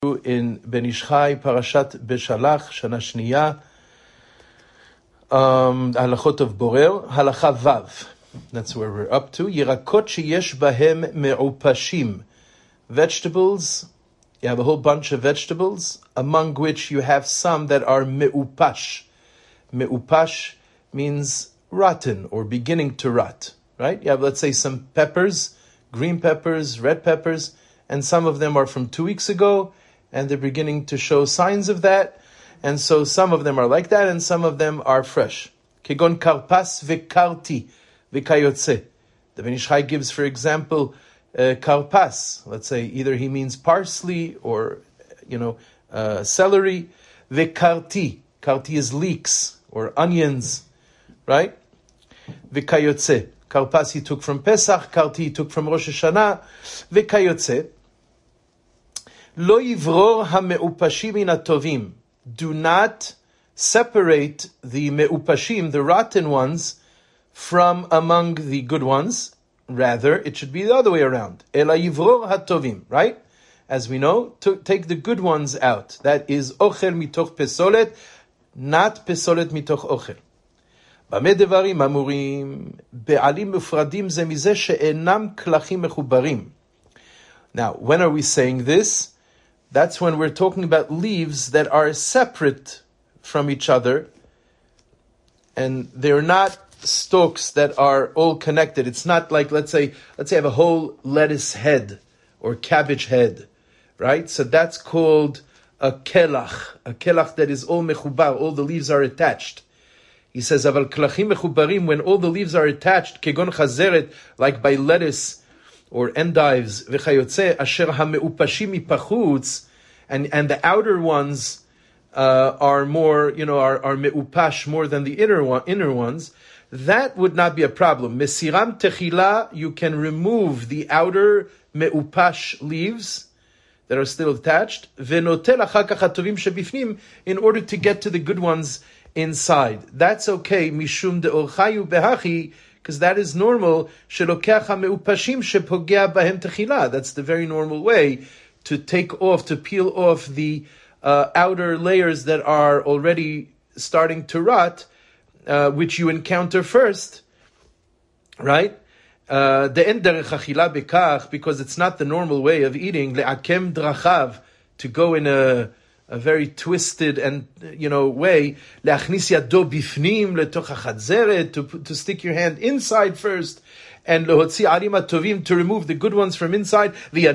in Ben Ish Chai, Parashat Beshalach, Shana Shniya, Halachot of Borer, Halacha Vav. That's where we're up to. Yirakot sheyesh bahem me'upashim. Vegetables, you have a whole bunch of vegetables, among which you have some that are me'upash. Me'upash means rotten or beginning to rot, right? You have, let's say, some peppers, green peppers, red peppers, and some of them are from 2 weeks ago, and they're beginning to show signs of that. And so some of them are like that, and some of them are fresh. Kegon karpas vekarti vekayotze. The Ben Ish Chai gives, for example, karpas. Let's say either he means parsley or, celery. Vekarti. Karti is leeks or onions, right? Vekayotze. Karpas he took from Pesach. Karti he took from Rosh Hashanah. Vekayotze. Lo yivror ha-me'upashim min ha-tovim. Do not separate the me'upashim, the rotten ones, from among the good ones. Rather, it should be the other way around. Ela yivror ha-tovim, right? As we know, take the good ones out. That is ochel mitoch pesolet, not pesolet mitoch ochel. Bameh devarim amurim, be'alim mufradim ze mizeh she'enam klachim mechubarim. Now, when are we saying this? That's when we're talking about leaves that are separate from each other, and they're not stalks that are all connected. It's not like, let's say I have a whole lettuce head or cabbage head, right? So that's called a kelach that is all mechubar, all the leaves are attached. He says, aval klachim mechubarim, when all the leaves are attached, kegon chazeret, like by lettuce, or endives, v'chayotze, asher ha-me'upashim mipachutz, and the outer ones are more, are me'upash more than the inner ones, that would not be a problem. Mesiram techila, you can remove the outer me'upash leaves that are still attached, v'notel achar kach hatovim shebifnim, in order to get to the good ones inside. That's okay, mishum de'orchayu behachi, because that is normal. That's the very normal way to peel off the outer layers that are already starting to rot, which you encounter first, right? Because it's not the normal way of eating. To go in a very twisted and way, to stick your hand inside first, and to remove the good ones from inside,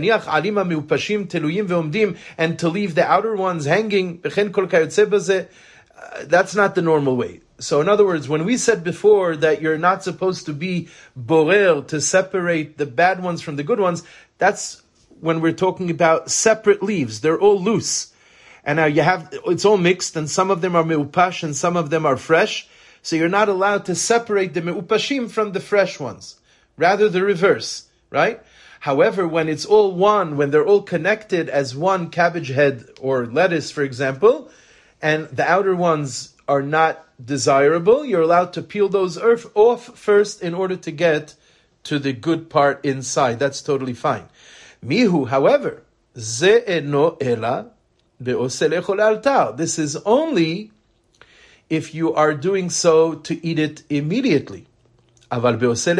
and to leave the outer ones hanging. That's not the normal way. So in other words, when we said before that you're not supposed to be borer, to separate the bad ones from the good ones, that's when we're talking about separate leaves. They're all loose. And now it's all mixed, and some of them are me'upash and some of them are fresh. So you're not allowed to separate the me'upashim from the fresh ones. Rather the reverse, right? However, when it's all one, when they're all connected as one cabbage head or lettuce, for example, and the outer ones are not desirable, you're allowed to peel those off first in order to get to the good part inside. That's totally fine. Mihu, however, ze eno ela, this is only if you are doing so to eat it immediately. But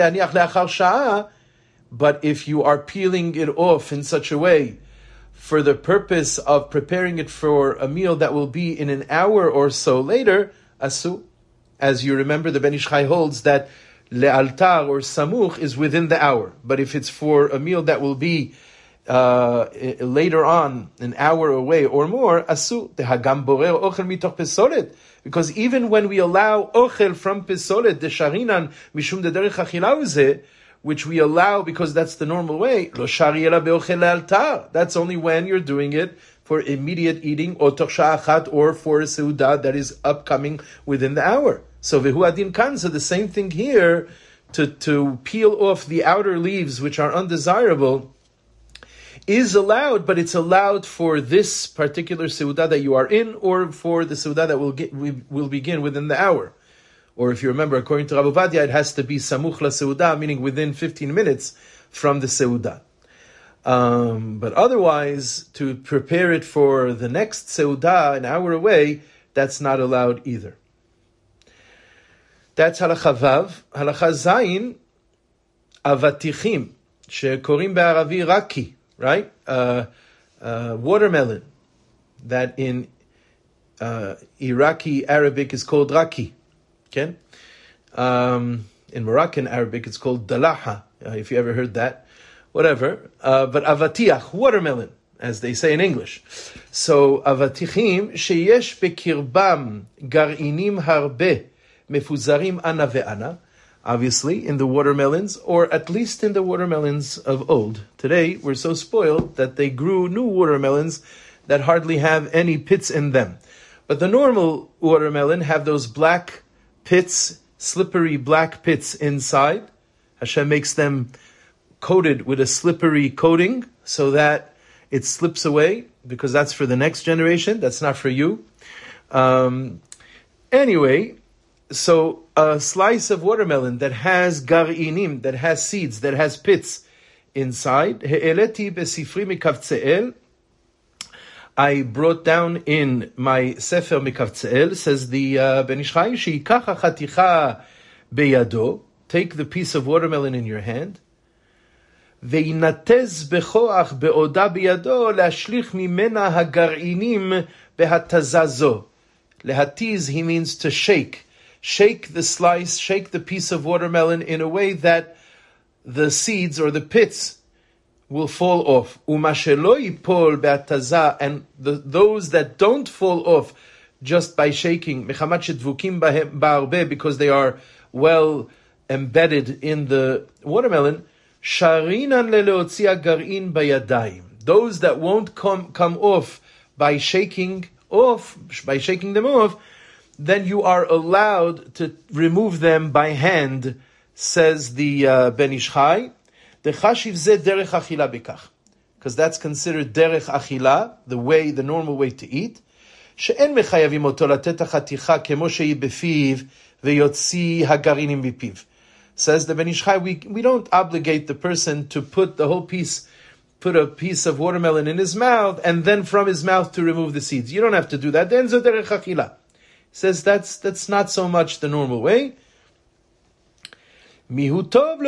if you are peeling it off in such a way for the purpose of preparing it for a meal that will be in an hour or so later, asu. As you remember, the Ben Ish Chai holds that le'altar or samuch is within the hour. But if it's for a meal that will be later on, an hour away or more, asu tehagam borer ochel mitoch pesolet. Because even when we allow ochel from pesolet, the sharinan mishum de derech achila, which we allow because that's the normal way, lo shari ela beochel le'altar. That's only when you're doing it for immediate eating, or toch sha'achat, or for a seudah that is upcoming within the hour. So vehu adin kan, so the same thing here, to peel off the outer leaves which are undesirable, is allowed, but it's allowed for this particular seudah that you are in, or for the seudah that will begin within the hour. Or if you remember, according to Rav Ovadia, it has to be samuch la seudah, meaning within 15 minutes from the seudah. But otherwise, to prepare it for the next seudah, an hour away, that's not allowed either. That's halacha vav. Halacha zayin, avatichim, shekorim be'aravi raki, right? Watermelon, that in Iraqi Arabic is called raki. Okay? In Moroccan Arabic it's called dalaha, if you ever heard that. Whatever. But avatiach, watermelon, as they say in English. So, avatichim, sheyesh bekirbam gar'inim harbe mefuzarim ana ve'ana. Obviously, in the watermelons, or at least in the watermelons of old. Today, we're so spoiled that they grew new watermelons that hardly have any pits in them. But the normal watermelon have those black pits, slippery black pits inside. Hashem makes them coated with a slippery coating so that it slips away, because that's for the next generation, that's not for you. Anyway, so a slice of watermelon that has gar'inim, that has seeds, that has pits inside, he'eleti besifri mikavtze'el, I brought down in my Sefer Mikavtze'el, says the Ben Ish Chai, she'ikach ha'chaticha beyado, take the piece of watermelon in your hand, ve'inatez bechoach be'oda beyado, להשליך ממנה הגרעינים בהתזה. Lehatiz, he means to shake. Shake the slice, shake the piece of watermelon in a way that the seeds or the pits will fall off. Umashelo yipol be'ataza, and those that don't fall off just by shaking, mechamat shedvukim ba'arbe, because they are well embedded in the watermelon, sharinan leleotzi gar'in bayadayim. Those that won't come off by shaking them off, then you are allowed to remove them by hand, says the Ben Ish Chai. Because that's considered derech achila, the normal way to eat. She'en mechayavim oto latet hachaticha kemo shehi befiv veyotzi hagarinim bipiv. Says the Ben Ish Chai, we don't obligate the person to put a piece of watermelon in his mouth and then from his mouth to remove the seeds. You don't have to do that. Then zo derech achila. Says that's not so much the normal way. However,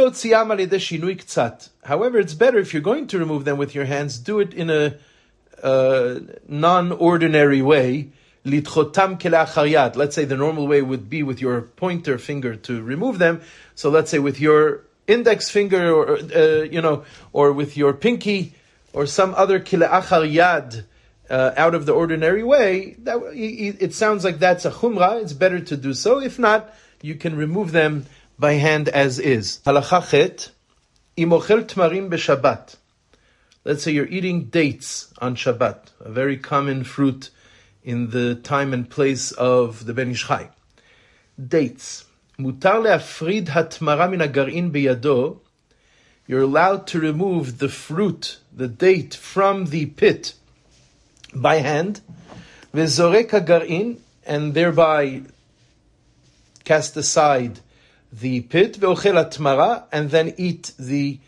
it's better if you're going to remove them with your hands, do it in a non-ordinary way. Let's say the normal way would be with your pointer finger to remove them. So let's say with your index finger, or with your pinky, or some other kile'achar yad, out of the ordinary way. It sounds like that's a chumrah. It's better to do so. If not, you can remove them by hand as is. Halacha chet, imochel tmarim b'Shabbat. Let's say you're eating dates on Shabbat, a very common fruit in the time and place of the Ben Ish Chai. Dates. Mutar le'afrid hatmara min hagar'in biyado. You're allowed to remove the fruit, the date, from the pit by hand. Ve'zorek hagar'in, and thereby cast aside the pit, ve'ochel atmara, and then eat the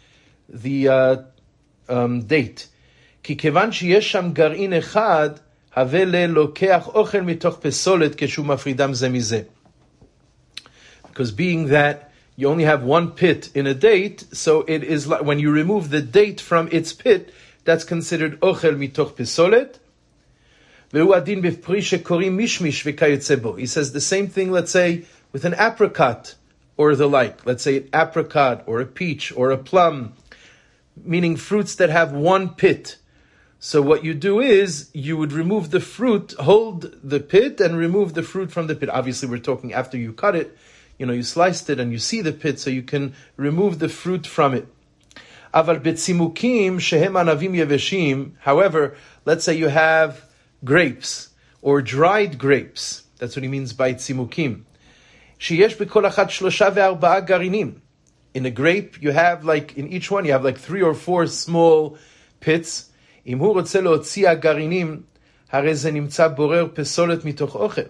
date. Ki kevan sheyesh sham gar'in echad, have le'lokeach ochel mitoch pesolet keshu mafridam ze mizeh. Because being that you only have one pit in a date, so it is like when you remove the date from its pit, that's considered ochel mitoch pesolet. Ve'hu adin b'pri shekorim mishmish v'kayotze bo. He says the same thing, let's say, with an apricot or the like. Let's say an apricot or a peach or a plum, meaning fruits that have one pit. So what you do is you would remove the fruit, hold the pit, and remove the fruit from the pit. Obviously, we're talking after you cut it. You sliced it and you see the pit, so you can remove the fruit from it. Aval betzimukim shehem anavim yeveshim. However, let's say you have grapes or dried grapes. That's what he means by tzimukim. Sheyesh b'kol achat shlosha ve'arba'a garinim. In a grape, you have in each one, you have 3 or 4 small pits. Im hu rotze leotzi hagarinim, hare ze nimtza borer pesolet mitoch ochel.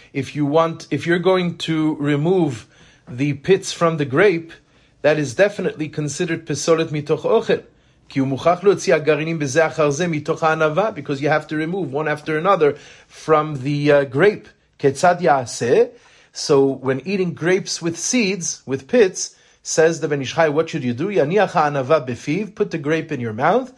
if you're going to remove the pits from the grape, that is definitely considered pesolet mitoch ochel. Because you have to remove one after another from the grape. So when eating grapes with seeds, with pits, says the Ben Ish Chai, what should you do? Put the grape in your mouth,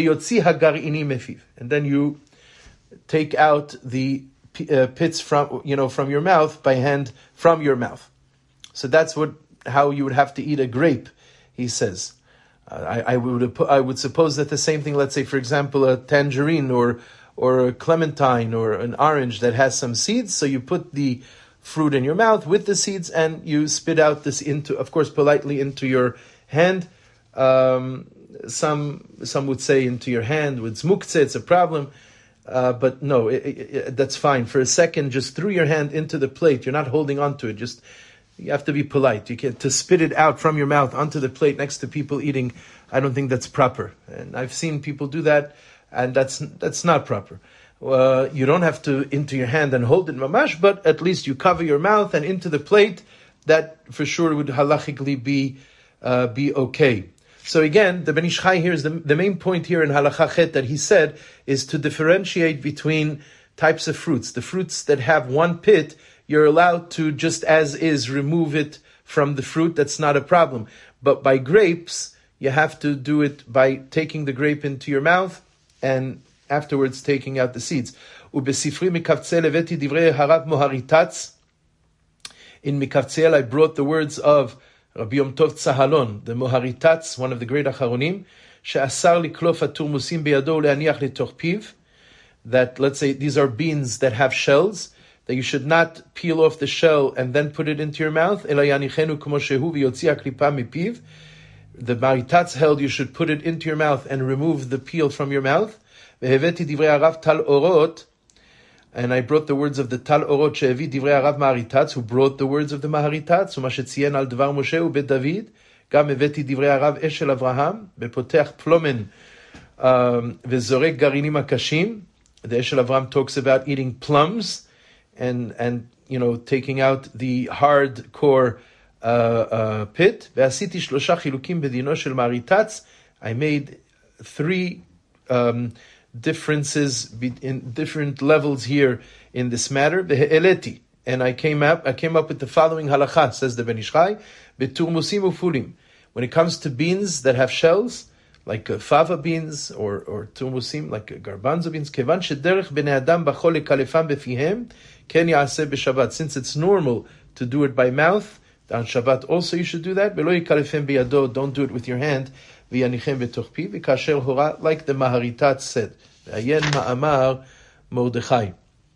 and then you take out the pits from your mouth by hand from your mouth. So that's how you would have to eat a grape, he says. I would suppose that the same thing, let's say, for example, a tangerine or a clementine or an orange that has some seeds. So you put the fruit in your mouth with the seeds and you spit out this of course, politely into your hand. Some would say into your hand with zmuktzeh, it's a problem. But no, that's fine. For a second, just through your hand into the plate. You're not holding on to it. You have to be polite. You can't to spit it out from your mouth onto the plate next to people eating. I don't think that's proper. And I've seen people do that, and that's not proper. You don't have to into your hand and hold it mamash, but at least you cover your mouth and into the plate. That for sure would halachically be okay. So again, the Ben Ish Chai here is the main point here in Halacha Chet that he said is to differentiate between types of fruits. The fruits that have one pit, you're allowed to, just as is, remove it from the fruit. That's not a problem. But by grapes, you have to do it by taking the grape into your mouth and afterwards taking out the seeds. Ubesifri mikavtzel leveti divrei harav moharitatz. In Mikavtzel, I brought the words of Rabbi Yom Tov Tzahalon, the Moharitatz, one of the great Acharonim, she'asar liklof aturmusim beyado le'aniach letoch piv, that, let's say, these are beans that have shells, that you should not peel off the shell and then put it into your mouth. The Maritatz held you should put it into your mouth and remove the peel from your mouth. And I brought the words of the Tal Orot she'evi divrei Harav Maritatz, who brought the words of the Maharitatz, ומה שציין על דבר משה ובית דוד, גם הבאתי דברי הרב אשל אברהם, בפותח פלומן וזורק גרעינים הקשים. The Eshel Avraham talks about eating plums and taking out the hard core pit. ועשיתי 3 חילוקים בדינו של Maritatz. I made 3 differences in different levels here in this matter. Ve'eleti, and I came up with the following halacha, says the Ben Ish Chai, beturmusim ufulim. When it comes to beans that have shells, like fava beans or turmusim, like garbanzo beans, kevan shederech bnei adam bachol lekalefam befihem ken ya'aseh b'Shabbat. Since it's normal to do it by mouth, on Shabbat also you should do that. V'lo yikalefem biyado, don't do it with your hand. V'yanichem b'toch pi v'kasher hora, like the Maharitat said. Ayen ma'amar Mordechai.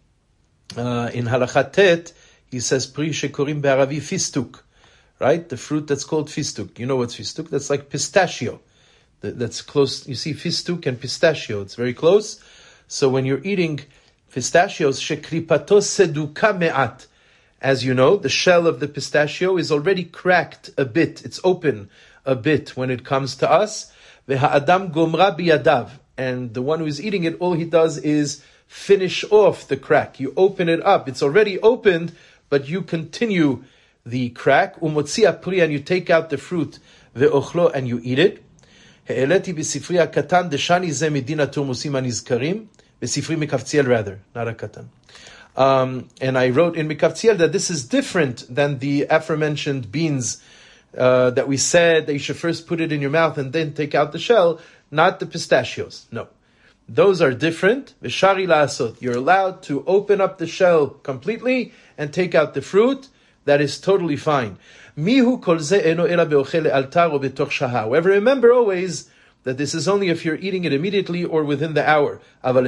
In Halachat Tet, he says, Pri shekorim be'aravi fistuk. Right? The fruit that's called fistuk. You know what's fistuk? That's like pistachio. That's close. You see fistuk and pistachio. It's very close. So when you're eating pistachios, shekripato seduka me'at. As you know, the shell of the pistachio is already cracked a bit. It's open a bit when it comes to us. Ve'ha'adam gomra biyadav. And the one who is eating it, all he does is finish off the crack. You open it up. It's already opened, but you continue the crack. Umotzia pri, and you take out the fruit. Ve'ochlo, and you eat it. He'eleti b'sifri ha'katan deshani ze medina turmusim hanizkarim. B'sifri mikavtziel, rather, not a katan. And I wrote in Mikavtziel that this is different than the aforementioned beans that we said that you should first put it in your mouth and then take out the shell, not the pistachios. No. Those are different. V'shari la'asot. You're allowed to open up the shell completely and take out the fruit. That is totally fine. Mihu kol ze eno ela be'ochel le'altar o betoch shahah. However, remember always that this is only if you're eating it immediately or within the hour. But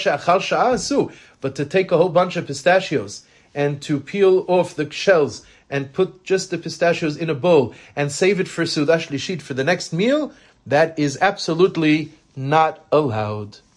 to take a whole bunch of pistachios and to peel off the shells and put just the pistachios in a bowl and save it for Seudah Shlishit for the next meal, that is absolutely not allowed.